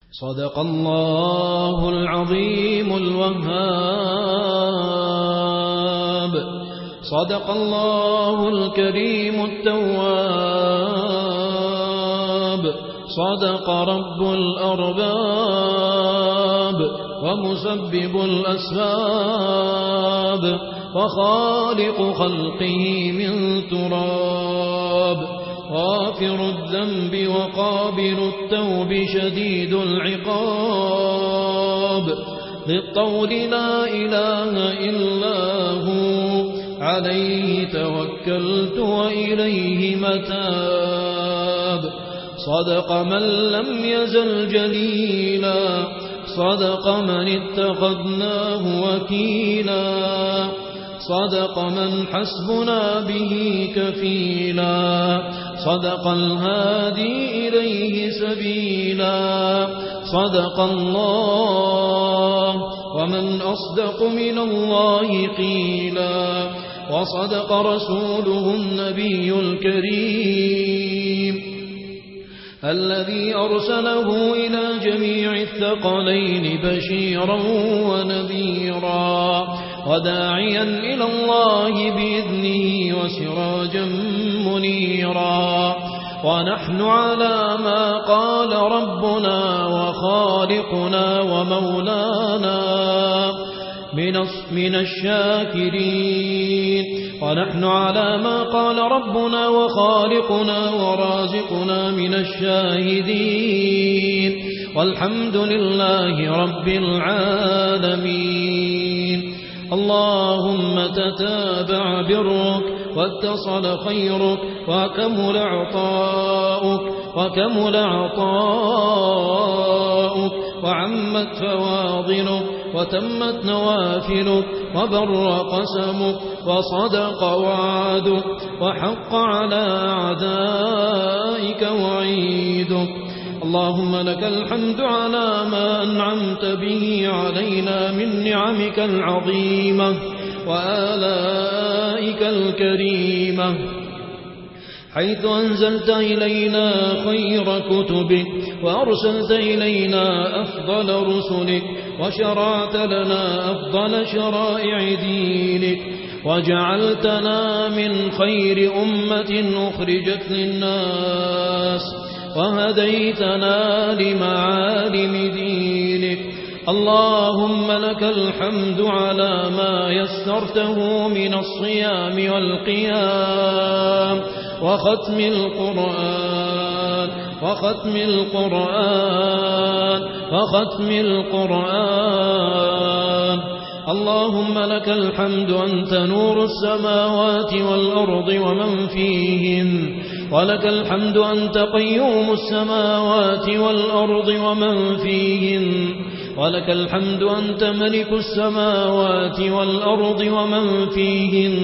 صدق الله العظيم الوهاب. صدق الله الكريم التواب. صدق رب الأرباب ومسبب الأسباب وخالق خلقه من تراب. غافر الذنب وقابل التوب شديد العقاب. للطول لا إله إلا هو عليه توكلت وإليه متاب. صدق من لم يزل جليلا. صدق من اتخذناه وكيلا. صدق من حسبنا به كفيلا. صدق الهادي إليه سبيلا. صدق الله ومن أصدق من الله قيلا. وصدق رسوله النبي الكريم الذي أرسله إلى جميع الثقلين بشيرا ونذيرا وداعيا إلى الله بإذنه وسراجا منيرا. ونحن على ما قال ربنا وخالقنا ومولانا من الشاكرين. ونحن على ما قال ربنا وخالقنا ورازقنا من الشاهدين. والحمد لله رب العالمين. اللهم تتابع برك واتصل خيرك وكمل عطاؤك وعمت فواضلك وتمت نوافلك وبر قسمك وصدق وعدك وحق على أعدائك وعيدك. اللهم لك الحمد على ما أنعمت به علينا من نعمك العظيمة وآلائك الكريمة، حيث أنزلت إلينا خير كتبك وأرسلت إلينا أفضل رسلك وشرعت لنا أفضل شرائع دينك وجعلتنا من خير أمة أخرجت للناس وهديتنا لمعالم دينك. اللهم لك الحمد على ما يسرته من الصيام والقيام وختم القرآن. اللهم لك الحمد أنت نور السماوات والأرض ومن فيهن، ولك الحمد أنت قيوم السماوات والأرض ومن فيهن، ولك الحمد أنت ملك السماوات والأرض ومن فيهن.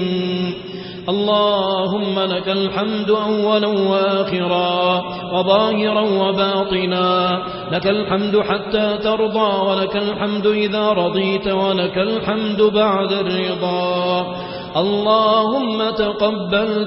اللهم لك الحمد أولا وآخرا وظاهرا وباطنا، لك الحمد حتى ترضى ولك الحمد إذا رضيت ولك الحمد بعد الرضا. اللهم تقبل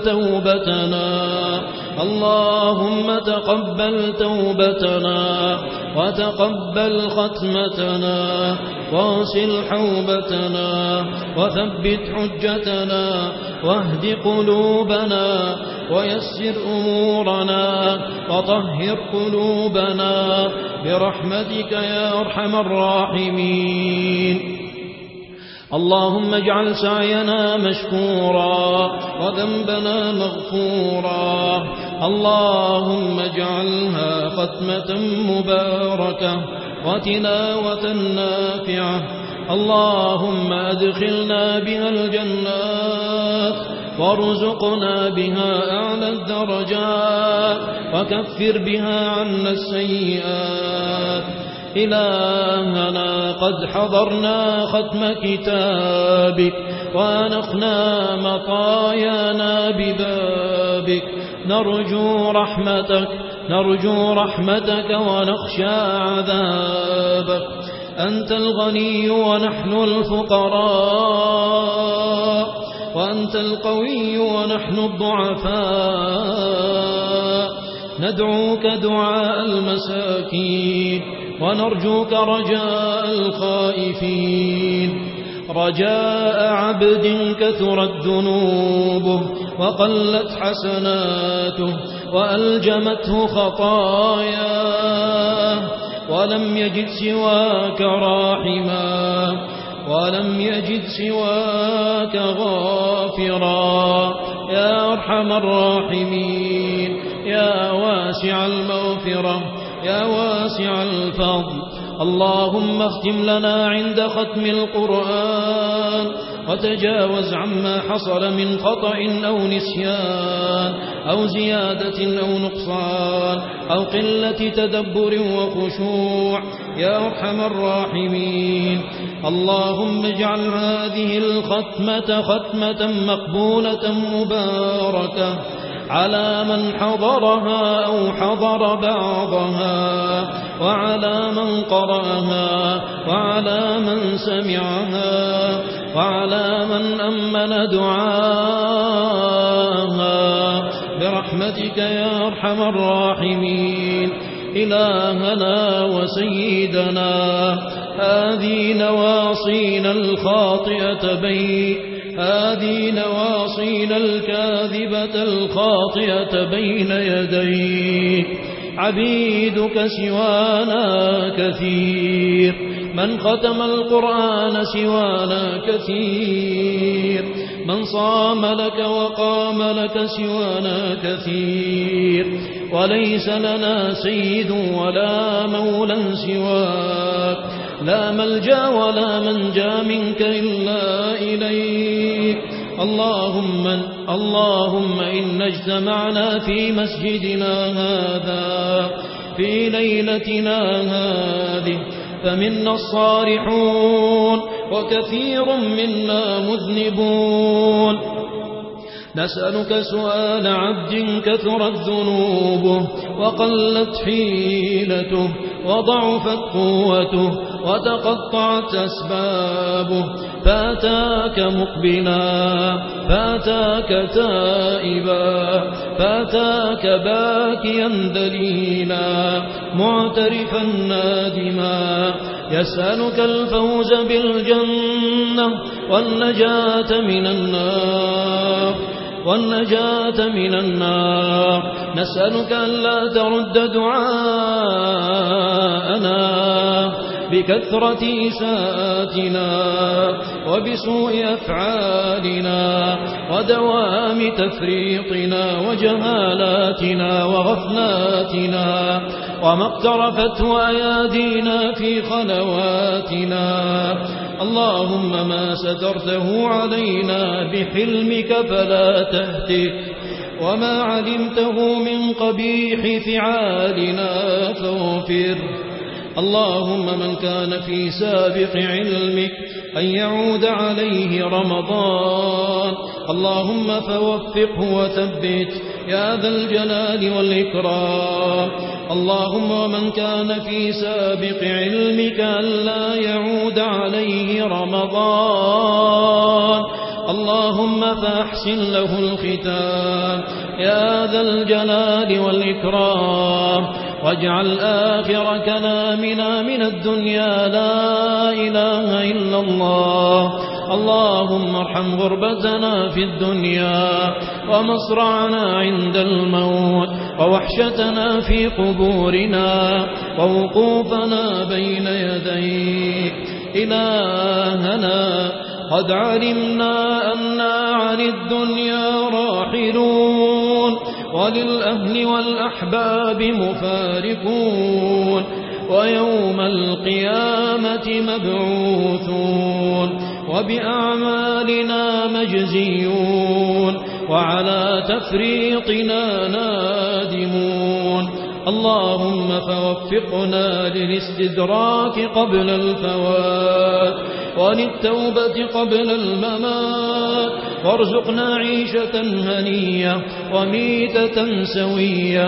توبتنا وتقبل ختمتنا واغسل حوبتنا وثبت حجتنا واهد قلوبنا ويسر أمورنا وطهر قلوبنا برحمتك يا أرحم الراحمين. اللهم اجعل سعينا مشكورا وذنبنا مغفورا. اللهم اجعلها ختمة مباركة وتلاوة نافعة. اللهم أدخلنا بها الجنات وارزقنا بها أعلى الدرجات وكفر بها عنا السيئات. إلهنا قد حضرنا ختم كتابك وأنخنا مطايانا ببابك، نرجو رحمتك ونخشى عذابك. أنت الغني ونحن الفقراء، وأنت القوي ونحن الضعفاء. ندعوك دعاء المساكين ونرجوك رجاء الخائفين، رجاء عبد كثرت ذنوبه وقلت حسناته وألجمته خطاياه، ولم يجد سواك راحما، ولم يجد سواك غافرا، يا أرحم الراحمين، يا واسع المغفرة، يا واسع الفضل. اللهم اختم لنا عند ختم القرآن، وتجاوز عما حصل من خطأ أو نسيان أو زيادة أو نقصان أو قلة تدبر وخشوع، يا أرحم الراحمين. اللهم اجعل هذه الختمة ختمة مقبولة مباركة على من حضرها أو حضر بعضها، وعلى من قرأها، وعلى من سمعها، وعلى من أمن دعاها، برحمتك يا أرحم الراحمين. إلهنا وسيدنا، هذه نواصينا الخاطئة هذه نواصينا الكاذبة الخاطئة بين يديك، عبيدك سوانا كثير، من ختم القرآن سوانا كثير، من صام لك وقام لك سوانا كثير، وليس لنا سيد ولا مولى سواك، لا ملجأ ولا منجى منك إلا إليك. اللهم إن اجتمعنا في مسجدنا هذا في ليلتنا هذه فمنا الصالحون وكثير منا مذنبون، نسألك سؤال عبد كثرت ذنوبه وقلت حيلته وضعفت قوته وتقطعت أسبابه، فأتاك مقبلا، فأتاك تائبا، فأتاك باكيا دليلا معترفا نادما، يسألك الفوز بالجنة والنجاة من النار، نسألك ألا ترد دعاءنا بكثرة إساءاتنا وبسوء أفعالنا ودوام تفريطنا وجهالاتنا وغفلاتنا وما اقترفته أيادينا في خلواتنا. اللهم ما سترته علينا بحلمك فلا تهتك، وما علمته من قبيح فعالنا فاغفر. اللهم من كان في سابق علمك أن يعود عليه رمضان، اللهم فوفقه وثبت يا ذا الجلال والإكرام. اللهم من كان في سابق علمك أن لا يعود عليه رمضان، اللهم فأحسن له الختام يا ذا الجلال والإكرام، واجعل آخر كلامنا من الدنيا لا إله إلا الله. اللهم ارحم غربتنا في الدنيا ومصرعنا عند الموت ووحشتنا في قبورنا ووقوفنا بين يديك. إلهنا قد علمنا أننا عن الدنيا راحلون وللأهل والأحباب مفارقون، ويوم القيامة مبعوثون، وبأعمالنا مجزيون، وعلى تفريطنا نادمون. اللهم فوفقنا للاستدراك قبل الفوات وللتوبة قبل الممات، وارزقنا عيشة هنية وميتة سوية،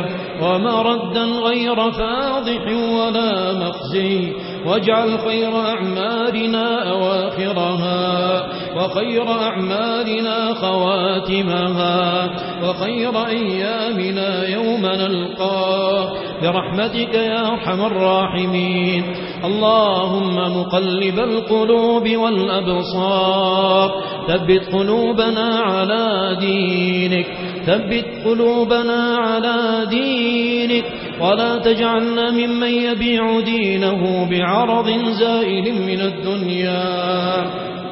ومردا غير فاضح ولا مخزي، واجعل خير أعمالنا أواخرها، وخير أعمالنا خواتمها، وخير أيامنا يوم نلقاه برحمتك يا أرحم الراحمين. اللهم مقلب القلوب والأبصار ثبت قلوبنا على دينك، ثبت قلوبنا على دينك، ولا تجعلنا ممن يبيع دينه بعرض زائل من الدنيا.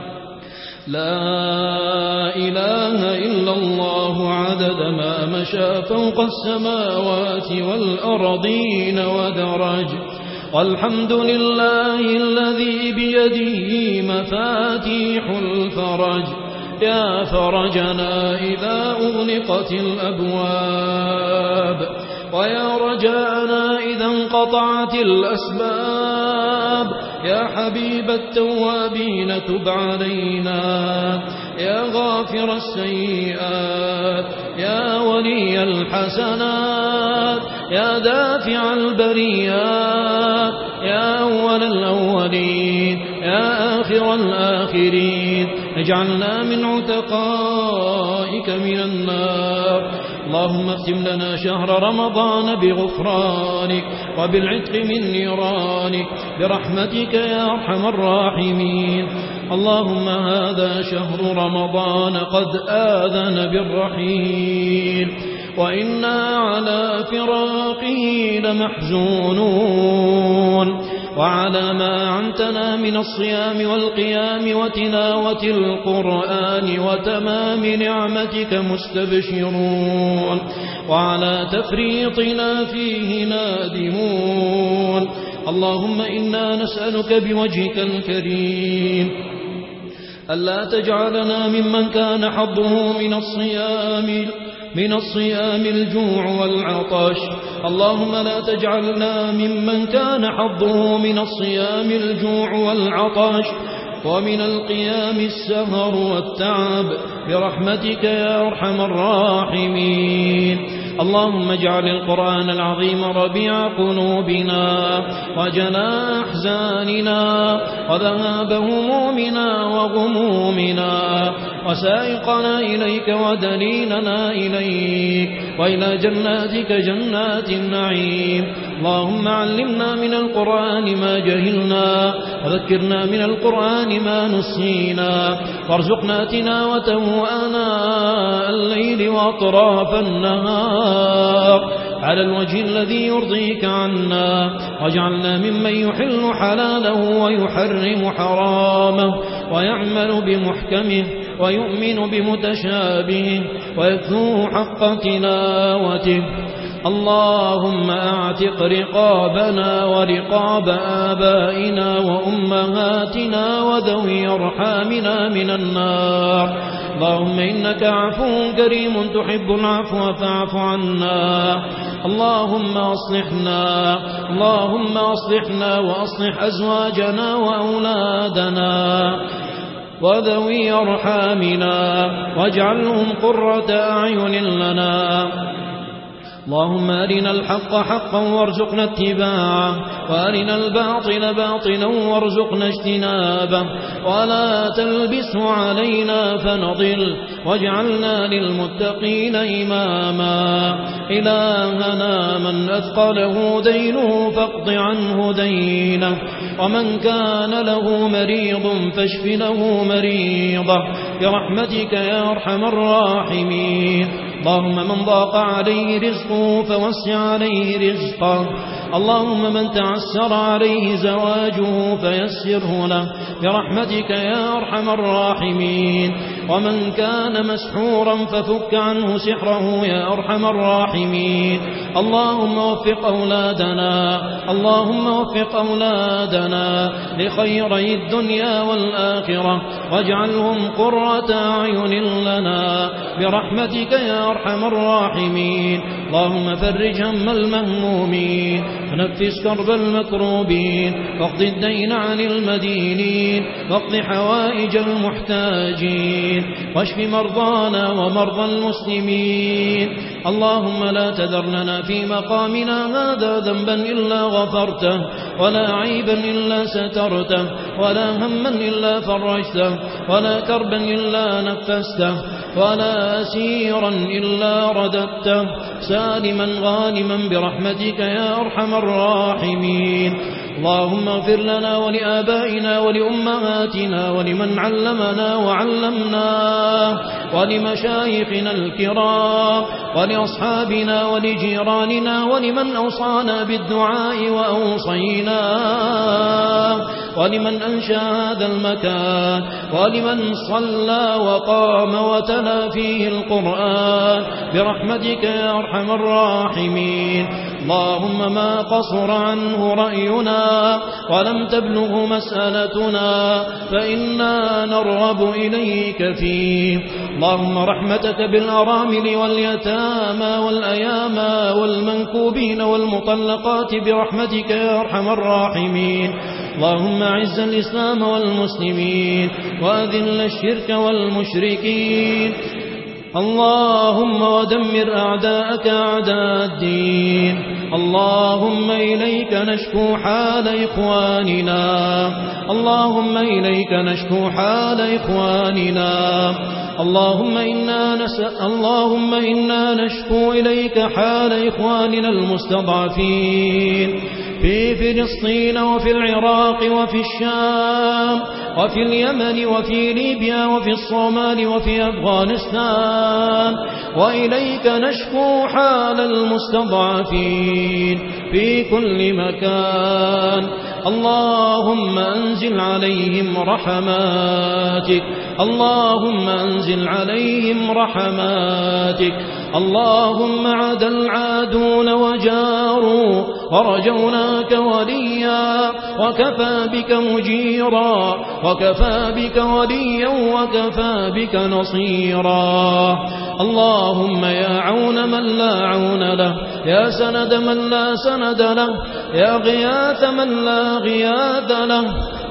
لا إله إلا الله عدد ما مشى فوق السماوات والأرضين ودرج، والحمد لله الذي بيده مفاتيح الفرج، يا فرجنا إذا أغلقت الأبواب، ويا رجاءنا إذا انقطعت الأسباب، يا حبيب التوابين تب علينا، يا غافر السيئات، يا ولي الحسنات، يا دافع البريات، يا أول الأولين، يا آخر الآخرين، اجعلنا من عتقائك من النار. اللهم اختم لنا شهر رمضان بغفرانك وبالعتق من نيرانك برحمتك يا أرحم الراحمين. اللهم هذا شهر رمضان قد آذن بالرحيل، وإنا على فراقه لمحزونون، وعلى ما عنتنا من الصيام والقيام وتلاوة القرآن وتمام نعمتك مستبشرون، وعلى تفريطنا فيه نادمون. اللهم إنا نسألك بوجهك الكريم ألا تجعلنا ممن كان حظه من الصيام الجوع والعطش. اللهم لا تجعلنا ممن كان حظه من الصيام الجوع والعطش، ومن القيام السهر والتعب برحمتك يا أرحم الراحمين. اللهم اجعل القرآن العظيم ربيع قلوبنا وجلاء أحزاننا وذهاب همومنا وغمومنا، وسائقنا إليك ودليلنا إليك، وإلى جناتك جنات النعيم. اللهم علمنا من القرآن ما جهلنا، وذكرنا من القرآن ما نسينا، وارزقنا تلاوته آناء الليل وأطراف النهار على الوجه الذي يرضيك عنا، واجعلنا ممن يحل حلاله ويحرم حرامه، ويعمل بمحكمه ويؤمن بمتشابهه ويتلو حق تلاوته. اللهم اعتق رقابنا ورقاب آبائنا وأمهاتنا وذوي أرحامنا من النار. اللهم إنك عفو كريم تحب العفو فاعف عنا. اللهم أصلحنا وأصلح أزواجنا وأولادنا وذوي أرحامنا واجعلهم قرة أعين لنا. اللهم أرنا الحق حقا وارزقنا اتباعه، وأرنا الباطل باطلا وارزقنا اجتنابه، ولا تلبسه علينا فنضل، واجعلنا للمتقين إماما. إلهنا من أثقله دينه فاقض عنه دينه، ومن كان له مريض فاشف له مريضه برحمتك يا أرحم الراحمين. اللهم من ضاق عليه رزقه فوسع عليه رزقه، اللهم من تعسر عليه زواجه فيسره له برحمتك يا أرحم الراحمين. ومن كان مسحورا ففك عنه سحره يا أرحم الراحمين. اللهم وفق أولادنا لخيري الدنيا والآخرة، واجعلهم قرة أعين لنا برحمتك يا أرحم الراحمين. اللهم فرج هم المهمومين، ونفس كرب المكروبين، واقض الدين عن المدينين، واقض حوائج المحتاجين، واشف مرضانا ومرضى المسلمين. اللهم لا تذر لنا لنا في مقامنا هذا ذنبا إلا غفرته ولا عيبا إلا سترته ولا هما إلا فرجته ولا كربا إلا نفسته ولا أسيرا إلا رددته سالما غانما برحمتك يا أرحم الراحمين. اللهم اغفر لنا ولآبائنا ولأمهاتنا ولمن علمنا وعلمناه ولمشايخنا الكرام ولأصحابنا ولجيراننا ولمن أوصانا بالدعاء وأوصيناه ولمن أنشأ هذا المكان ولمن صلى وقام وتلا فيه القرآن برحمتك يا أرحم الراحمين. اللهم ما قصر عنه رأينا ولم تبلغ مسألتنا فإنا نرغب إليك فيه. اللهم رحمتك بالأرامل واليتامى والأيامى والمنكوبين والمطلقات برحمتك يا أرحم الراحمين. اللهم أعز الإسلام والمسلمين وأذل الشرك والمشركين. اللهم ودمر أعداءك أعداء الدين. اللهم إليك نشكو حال إخواننا اللهم إليك نشكو حال إخواننا اللهم إنا نشكو إليك حال إخواننا المستضعفين في فلسطين وفي العراق وفي الشام وفي اليمن وفي ليبيا وفي الصومال وفي أفغانستان وإليك نشكو حال المستضعفين في كل مكان. اللهم أنزل عليهم رحماتك اللهم أنزل عليهم رحماتك. اللهم عاد العادون وجاروا ورجوناك وليا وكفى بك مجيرا وكفى بك وليا وكفى بك نصيرا. اللهم يا عون من لا عون له يا سند من لا سند له يا غياث من لا غياث له.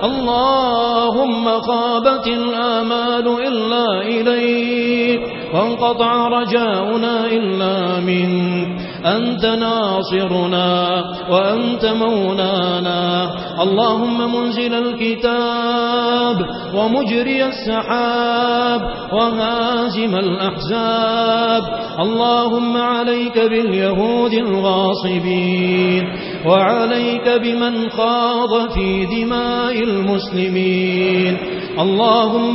اللهم خابت الآمال إلا إليك وانقطع رجاؤنا إلا منك. أنت ناصرنا وأنت مولانا. اللهم منزل الكتاب ومجري السحاب وهازم الأحزاب. اللهم عليك باليهود الغاصبين وعليك بمن خاض في دماء المسلمين. اللهم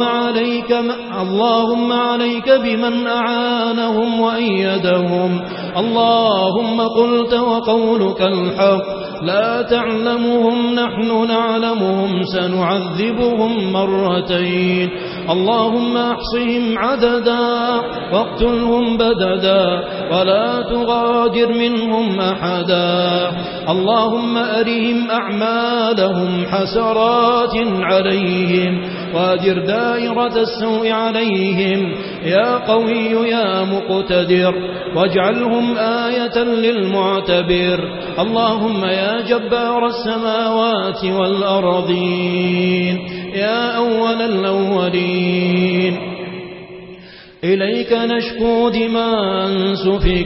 عليك بمن أعانهم وأيدهم. اللهم قلت وقولك الحق لا تعلمهم نحن نعلمهم سنعذبهم مرتين. اللهم احصهم عددا واقتلهم بددا ولا تغادر منهم أحدا. اللهم أرهم أعمالهم حسرات عليهم وادر دائرة السوء عليهم يا قوي يا مقتدر واجعلهم آية للمعتبر. اللهم يا جبار السماوات والأرضين يا أول الأولين إليك نشكو دماء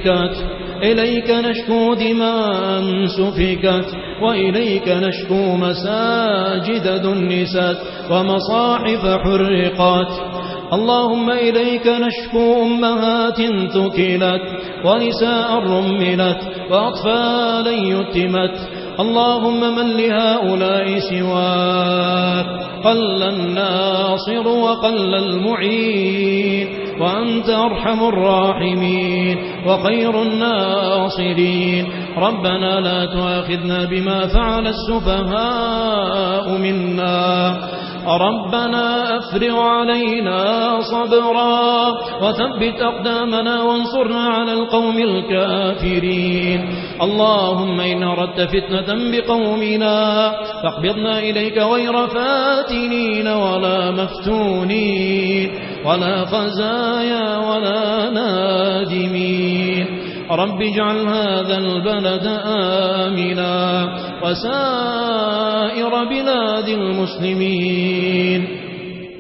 سفكت وإليك نشكو مساجد دنست ومصاحف حرقت. اللهم إليك نشكو أمهات ثكلت ونساء رملت وأطفالا يتمت. اللهم من لهؤلاء سواك قل الناصر وقل المعين وأنت أرحم الراحمين وخير الناصرين. ربنا لا تؤاخذنا بما فعل السفهاء منا. ربنا أفرغ علينا صبرا وثبت أقدامنا وانصرنا على القوم الكافرين. اللهم إن أردت فتنة بقومنا فاقبضنا إليك غير فاتنين ولا مفتونين ولا خزايا ولا نادمين. رب اجعل هذا البلد آمنا وسائر بلاد المسلمين.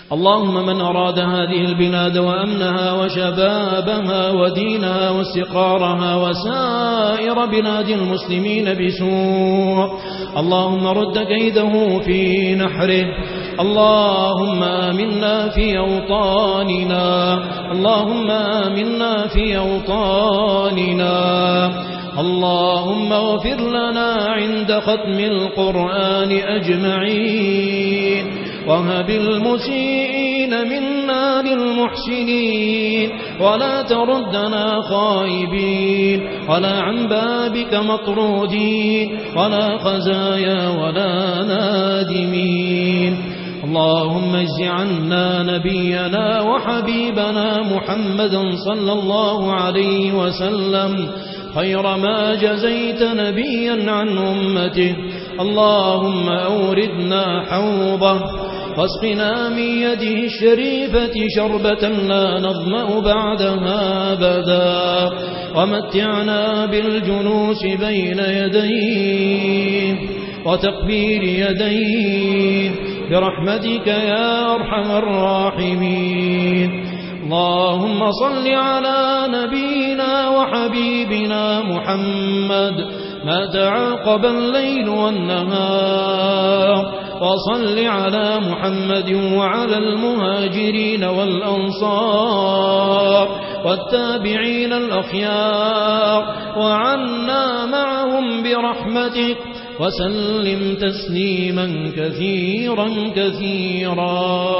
اللهم من أراد هذه البلاد وأمنها وشبابها ودينها واستقرارها وسائر بلاد المسلمين بسوء اللهم رد كيده في نحره. اللهم آمنا في أوطاننا اللهم آمنا في أوطاننا. اللهم اغفر لنا عند ختم القرآن أجمعين وهب المسيئين منا للمحسنين ولا تردنا خائبين ولا عن بابك مطرودين ولا خزايا ولا نادمين. اللهم اجز عنا نبينا وحبيبنا محمدا صلى الله عليه وسلم خير ما جزيت نبيا عن أمته. اللهم أوردنا حوضه واسقنا من يده الشريفة شربة لا نظمأ بعدها أبدا ومتعنا بالجلوس بين يديه وتقبيل يديه برحمتك يا أرحم الراحمين. اللهم صل على نبينا وحبيبنا محمد ما تعاقب الليل والنهار وصل على محمد وعلى المهاجرين والأنصار والتابعين الأخيار وعنا معهم برحمتك وسلم تسليما كثيرا كثيرا.